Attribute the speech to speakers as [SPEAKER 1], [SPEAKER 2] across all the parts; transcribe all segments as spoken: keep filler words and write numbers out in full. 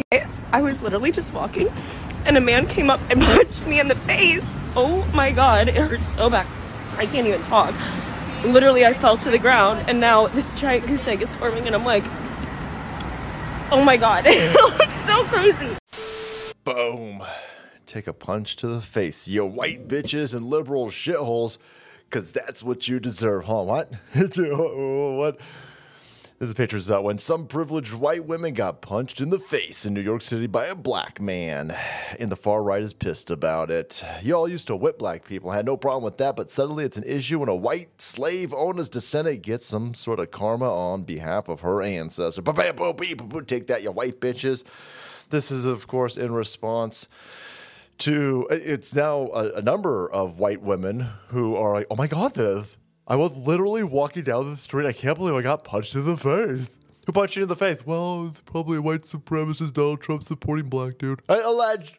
[SPEAKER 1] I was literally just walking, and a man came up and punched me in the face. Oh my god, it hurts so bad. I can't even talk. Literally, I fell to the ground, and now this giant goose egg is forming, and I'm like, oh my god, it looks so crazy.
[SPEAKER 2] Boom. Take a punch to the face, you white bitches and liberal shitholes, because that's what you deserve, huh? What? What? This is Patriots Out. When some privileged white women got punched in the face in New York City by a black man, and the far right is pissed about it. Y'all used to whip black people, had no problem with that, but suddenly it's an issue when a white slave owner's descendant gets some sort of karma on behalf of her ancestor. Take that, you white bitches. This is, of course, in response to, it's now a, a number of white women who are like, oh my god, this. I was literally walking down the street. I can't believe I got punched in the face. Who punched you in the face? Well, it's probably a white supremacist Donald Trump supporting black dude. I allege.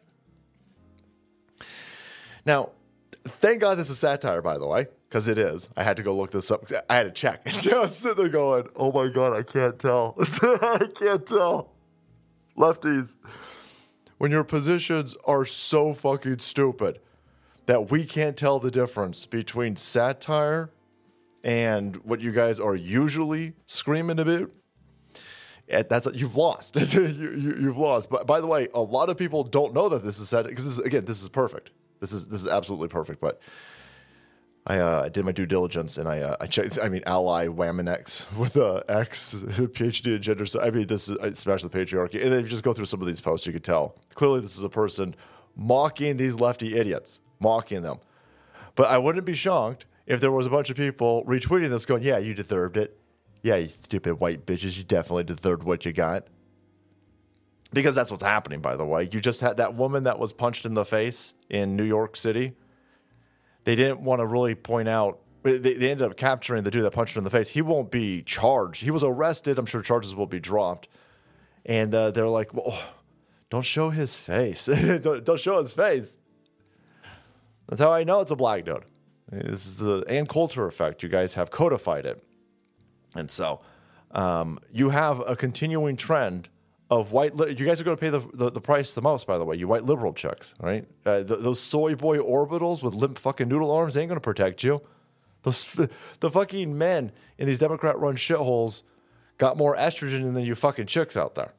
[SPEAKER 2] Now, thank God this is satire, by the way, because it is. I had to go look this up. I had to check. I was sitting there going, oh my God, I can't tell. I can't tell. Lefties, when your positions are so fucking stupid that we can't tell the difference between satire and what you guys are usually screaming about, that's you've lost. you, you, you've lost. But by the way, a lot of people don't know that this is satire because this is, again, this is perfect. This is this is absolutely perfect. But I uh, I did my due diligence and I uh, I checked. I mean, ally Waminex with a X PhD in gender. So I mean, this is I smash the patriarchy. And then if you just go through some of these posts, you could tell clearly this is a person mocking these lefty idiots, mocking them. But I wouldn't be shocked if there was a bunch of people retweeting this going, yeah, you deserved it. Yeah, you stupid white bitches, you definitely deserved what you got. Because that's what's happening, by the way. You just had that woman that was punched in the face in New York City. They didn't want to really point out. They, they ended up capturing the dude that punched her in the face. He won't be charged. He was arrested. I'm sure charges will be dropped. And uh, they're like, well, don't show his face. don't, don't show his face. That's how I know it's a black dude. This is the Ann Coulter effect. You guys have codified it. And so um, you have a continuing trend of white. Li- you guys are going to pay the, the, the price the most, by the way, you white liberal chicks, right? Uh, th- those soy boy orbitals with limp fucking noodle arms, they ain't going to protect you. Those, the, the fucking men in these Democrat-run shitholes got more estrogen than you fucking chicks out there.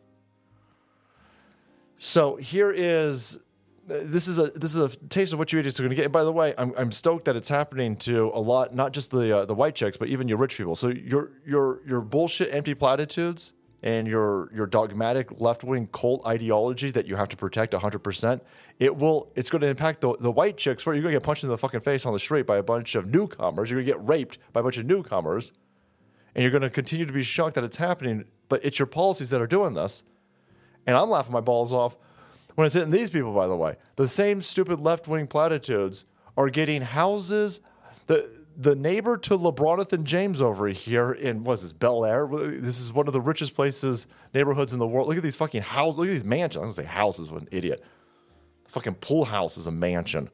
[SPEAKER 2] So here is... This is a this is a taste of what you idiots are going to get. And by the way, I'm I'm stoked that it's happening to a lot, not just the uh, the white chicks, but even your rich people. So your your your bullshit, empty platitudes, and your your dogmatic left wing cult ideology that you have to protect one hundred percent. It will. It's going to impact the the white chicks. Where you're going to get punched in the fucking face on the street by a bunch of newcomers. You're going to get raped by a bunch of newcomers, and you're going to continue to be shocked that it's happening. But it's your policies that are doing this, and I'm laughing my balls off. When it's hitting these people, by the way, the same stupid left-wing platitudes are getting houses. The the neighbor to LeBronathan James over here in, what's this, Bel Air? This is one of the richest places, neighborhoods in the world. Look at these fucking houses. Look at these mansions. I'm going to say houses, what an idiot. The fucking pool house is a mansion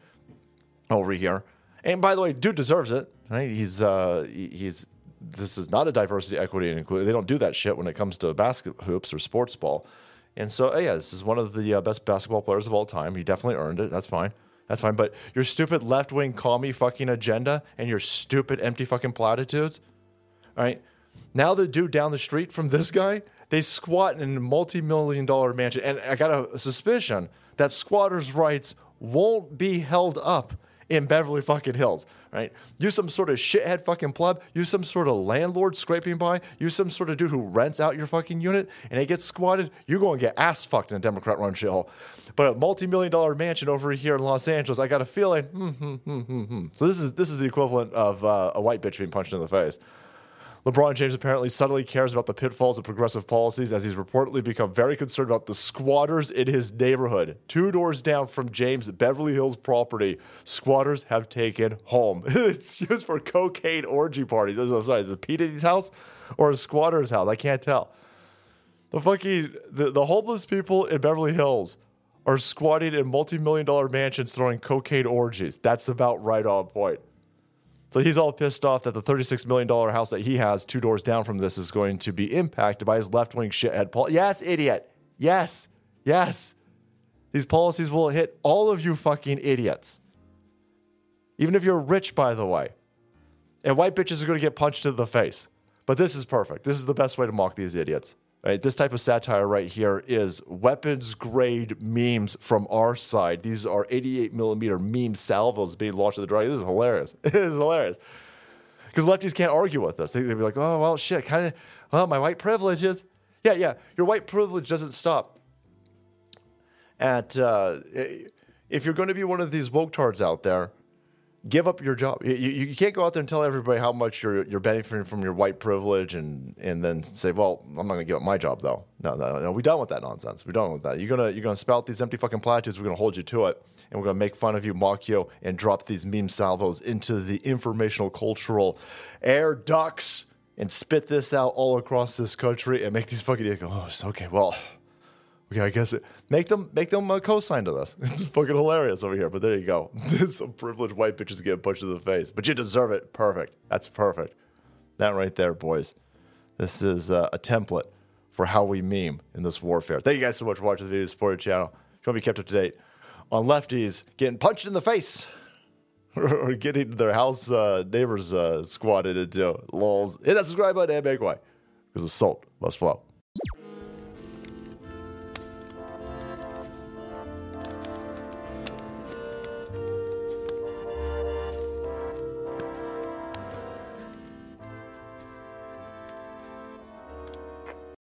[SPEAKER 2] over here. And by the way, dude deserves it. Right? He's, uh, he's, this is not a diversity, equity, and inclusion. They don't do that shit when it comes to basket hoops or sports ball. And so, yeah, this is one of the uh, best basketball players of all time. He definitely earned it. That's fine. That's fine. But your stupid left-wing commie fucking agenda and your stupid empty fucking platitudes, all right? Now the dude down the street from this guy, they squat in a multi-million dollar mansion. And I got a, a suspicion that squatters' rights won't be held up in Beverly fucking Hills, right? You some sort of shithead fucking pleb, you some sort of landlord scraping by, you some sort of dude who rents out your fucking unit, and it gets squatted, you're going to get ass fucked in a Democrat-run shithole. But a multi-million dollar mansion over here in Los Angeles, I got a feeling, hmm, hmm, hmm, hmm, hmm. So this is this is the equivalent of uh, a white bitch being punched in the face. LeBron James apparently subtly cares about the pitfalls of progressive policies as he's reportedly become very concerned about the squatters in his neighborhood. Two doors down from James' Beverly Hills property, squatters have taken home. It's used for cocaine orgy parties. I'm sorry, is it P. Diddy's house or a squatter's house? I can't tell. The fucking, the, the homeless people in Beverly Hills are squatting in multi-million dollar mansions throwing cocaine orgies. That's about right on point. So he's all pissed off that the thirty-six million dollars house that he has two doors down from this is going to be impacted by his left-wing shithead Paul. Yes, idiot. Yes. Yes. These policies will hit all of you fucking idiots. Even if you're rich, by the way. And white bitches are going to get punched in the face. But this is perfect. This is the best way to mock these idiots. Right? This type of satire right here is weapons-grade memes from our side. These are eighty-eight millimeter meme salvos being launched at the drug. This is hilarious. It is hilarious. Because lefties can't argue with us. They, they'd be like, oh, well, shit, kind of, well, my white privilege is... Yeah, yeah, your white privilege doesn't stop at... Uh, if you're going to be one of these woke tards out there, give up your job. You, you, you can't go out there and tell everybody how much you're you're benefiting from your white privilege and and then say, well, I'm not going to give up my job, though. No, no, no, we're done with that nonsense. We're done with that. You're going to you're gonna spout these empty fucking platitudes. We're going to hold you to it. And we're going to make fun of you, mock you, and drop these meme salvos into the informational, cultural air ducts and spit this out all across this country and make these fucking idiots go, oh, it's okay, well... Okay, I guess it, make them make them uh, co-sign to this. It's fucking hilarious over here. But there you go. Some privileged white bitches get punched in the face, but you deserve it. Perfect. That's perfect. That right there, boys. This is uh, a template for how we meme in this warfare. Thank you guys so much for watching the video. Support the channel. If you want to be kept up to date on lefties getting punched in the face or getting their house uh, neighbors uh, squatted into, lols, hit that subscribe button and make way because the salt must flow.